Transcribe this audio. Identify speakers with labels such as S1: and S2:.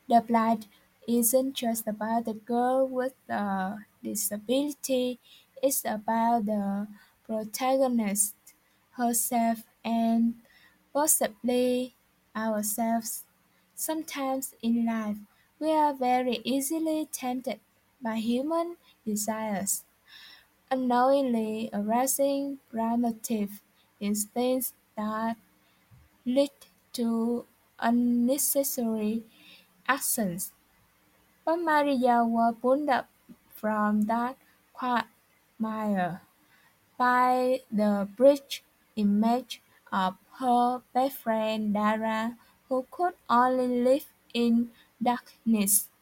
S1: The plot isn't just about the girl with the disability, it's about the protagonist herself and possibly ourselves. Sometimes in life, we are very easily tempted by human desires, unknowingly arousing primitive instincts that lead to unnecessary actions. But Maria was pulled up from that quagmire by the bridge image of her best friend Dara, who could only live in darkness.